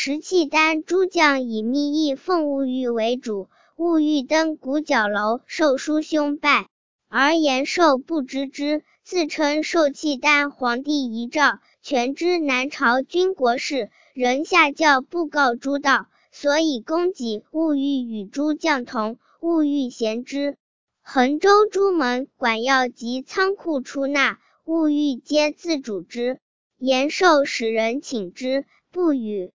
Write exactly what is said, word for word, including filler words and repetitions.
时契丹诸将以密议奉兀玉为主，兀玉登古角楼受叔兄拜，而延寿不知之，自称受契丹皇帝遗诏，权知南朝军国事，仍下诏布告诸道，所以供给兀玉与诸将同。兀玉贤之，衡州诸门管要及仓库出纳，兀玉皆自主之。延寿使人请之，不与。